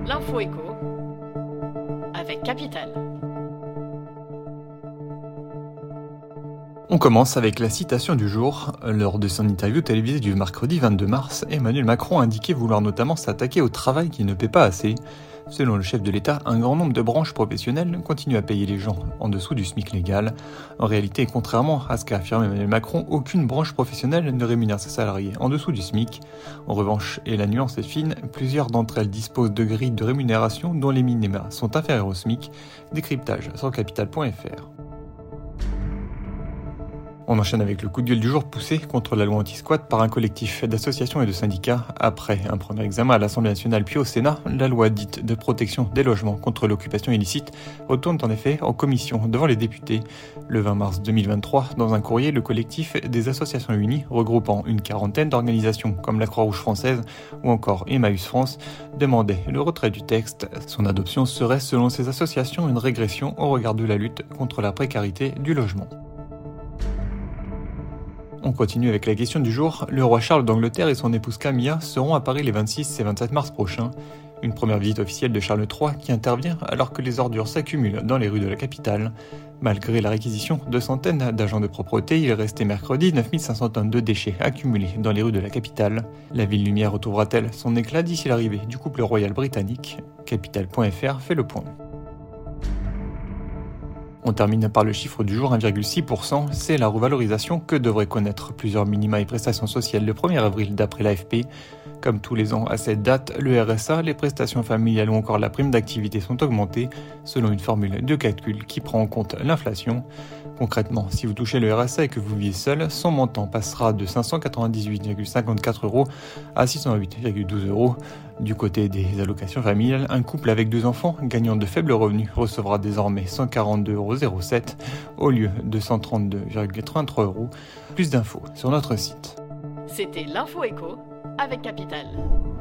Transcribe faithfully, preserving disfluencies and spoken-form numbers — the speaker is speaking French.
L'info éco avec Capital. On commence avec la citation du jour. Lors de son interview télévisée du mercredi vingt-deux mars, Emmanuel Macron a indiqué vouloir notamment s'attaquer au travail qui ne paie pas assez. Selon le chef de l'État, un grand nombre de branches professionnelles continuent à payer les gens en dessous du SMIC légal. En réalité, contrairement à ce qu'a affirmé Emmanuel Macron, aucune branche professionnelle ne rémunère ses salariés en dessous du SMIC. En revanche, et la nuance est fine, plusieurs d'entre elles disposent de grilles de rémunération dont les minima sont inférieurs au SMIC. Décryptage sur capital point f r. On enchaîne avec le coup de gueule du jour poussé contre la loi anti-squat par un collectif d'associations et de syndicats. Après un premier examen à l'Assemblée nationale puis au Sénat, la loi dite de protection des logements contre l'occupation illicite retourne en effet en commission devant les députés. Le vingt mars deux mille vingt-trois, dans un courrier, le collectif des associations unies, regroupant une quarantaine d'organisations comme la Croix-Rouge française ou encore Emmaüs France, demandait le retrait du texte. Son adoption serait, selon ces associations, une régression au regard de la lutte contre la précarité du logement. On continue avec la question du jour. Le roi Charles d'Angleterre et son épouse Camilla seront à Paris les vingt-six et vingt-sept mars prochains. Une première visite officielle de Charles trois qui intervient alors que les ordures s'accumulent dans les rues de la capitale. Malgré la réquisition de centaines d'agents de propreté, il restait mercredi neuf mille cinq cents tonnes de déchets accumulés dans les rues de la capitale. La ville lumière retrouvera-t-elle son éclat d'ici l'arrivée du couple royal britannique ? capital point f r fait le point. On termine par le chiffre du jour, un virgule six pour cent, c'est la revalorisation que devraient connaître plusieurs minima et prestations sociales le premier avril d'après l'A F P. Comme tous les ans à cette date, le R S A, les prestations familiales ou encore la prime d'activité sont augmentées selon une formule de calcul qui prend en compte l'inflation. Concrètement, si vous touchez le R S A et que vous vivez seul, son montant passera de cinq cent quatre-vingt-dix-huit virgule cinquante-quatre euros à six cent huit virgule douze euros. Du côté des allocations familiales, un couple avec deux enfants gagnant de faibles revenus recevra désormais cent quarante-deux virgule zéro sept euros au lieu de cent trente-deux virgule quatre-vingt-trois euros. Plus d'infos sur notre site. C'était l'info éco avec Capital.